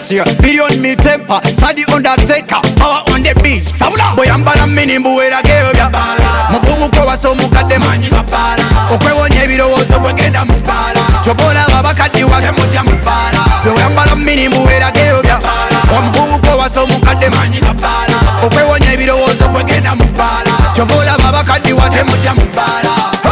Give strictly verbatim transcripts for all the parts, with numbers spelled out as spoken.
here. Billion me temper, Sadi Undertaker, power on the beat. Sabula boy ambala mini mbuwera gebya. Muvubuko waso mukadde manyi kapala. Okwewonye ebirowoozo bwegenda mu bbala. Chobola babakaddi wake mujja mu bbala. Boy ambala mini mbuwera gebya. Omuvubuko waso mukadde manyi kapala. Okwewonye ebirowoozo bwegenda mu bbala. Chobola babakaddi wake mujja mu bbala.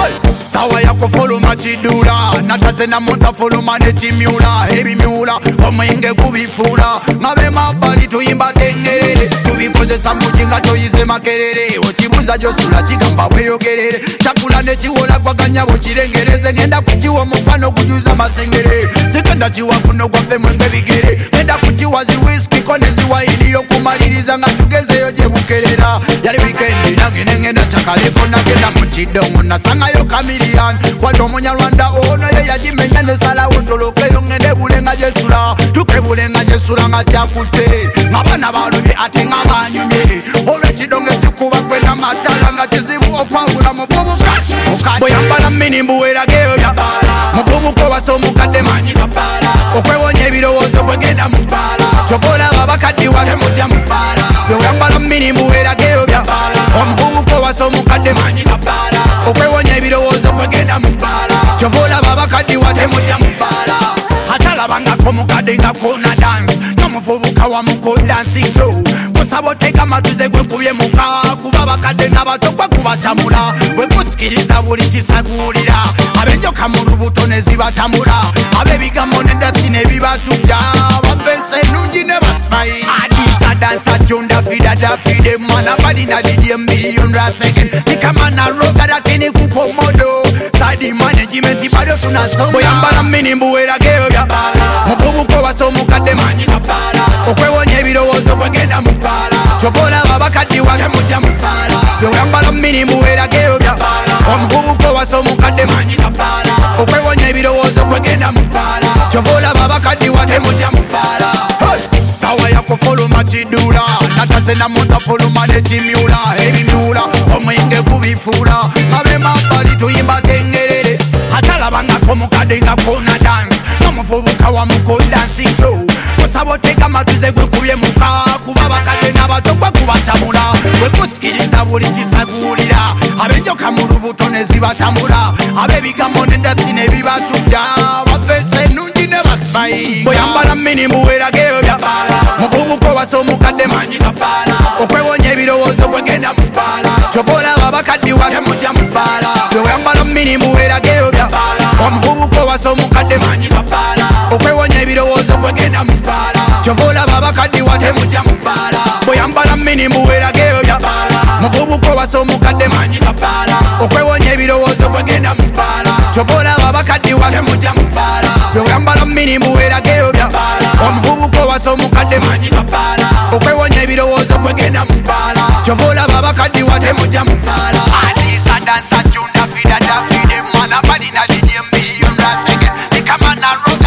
Sawa yako fuluma chidura nataze na monta fuluma ne chimyula ebimyula omwenge kubifula ngabe mabali tuyimba tengerere tubikozesa mujinga toyize makerere okibuza josula kigamba bweyogerere chakula ne chiwola kwaganya bukirengereze ngenda kuchiwa mufano kujuza masengere zikenda chiwa kuno gwafe mwenge bigere ngenda kuchiwa zi whisky kone ziwaini yokumaliriza nga tugezeyo je bukerera yali weekend nange ngenda chakaleko nagenda mu kidongo nasangayo kamirian kwato munyarwanda ono ye yajimenya ne sala wondolokeyo ngende bulenga jesula tukebule nga jesula nga chakutte ngabana balubye ate nga banyumye olwe kidongo kikuba kwena matala nga kizibu okwawula muvubuka boyambala mini mbuwera gebya muvubuko waso mukadde manyi kapala okwewonya ebirowoozo bwegenda mu bbala chokola babakaddi wake mujja mu bbala boyambala mini mbuwera gebya omuvubuko waso mukadde manyi kapala okwewonya ebirowoozo bwegenda mu bbala chokola babakaddi wake mujja mu bbala atalabangako mukadde nga kona dance nomuvubuka wamuko dancing flow kusaboteka matuze gwekubye muka kuba bakadde n'abato gwekubacamula bwekusikiriza buli kisaguulira abenjoka mu lubuto ne zibatamula ab'ebigambo n'endasi ne bibatujja bafense ennungi ne basimayiri adisa dansa tunda fida dafide mwana balina didye million rasegen tikamana roga lakini kuko modo sadi management bado tunasonga boyambala mini mbuwera gebya muvubuko waso mukadde manyi kapala okwewonya ebirowoozo bwegenda mu bbala chokola babakaddi wake mujja mu bbala boyambala mini mbuwera gebya omuvubuko waso mukadde manyi kapala okwewonya ebirowoozo bwegenda mu bbala chokola babakaddi wake mujja mu bbala sawa yako fuluma chidura nataze na monta fuluma ne chimyula ebimyula omwenge kubifula ngabe mabali tuyimba tengerere atalabangako mukadde nga kona dance nomuvubuka wamuko dancing flow kusaboteka matuze gwekubye muka kuba bakadde n'abato gwekubacamula bwekusikiriza buli kisaguulira abenjoka mu lubuto ne zibatamula ab'ebigambo n'endasi ne bibatujja bafeese ennungi ne basimayiri boyambala mini mbuwera gebya muvubuko waso mukadde manyi kapala okwewonya ebirowoozo bwegenda mu bbala chokola babakaddi wake mujja mu bbala boyambala mini mbuwera gebya omuvubuko waso mukadde manyi kapala okwewonya ebirowoozo bwegenda mu bbala chokola babakaddi wake mujja mu bbala boyambala mini mbuwera gebya muvubuko waso mukadde manyi kapala okwewonya ebirowoozo bwegenda mu bbala chokola babakaddi wake mujja mu bbala boyambala mini mbuwera gebya omuvubuko waso mukadde manyi kapala okwewonya ebirowoozo bwegenda mu bbala chokola babakaddi wake mujja mu bbala adisa dansa tunda fida dafide mwana balina didye million rasege nikamana roga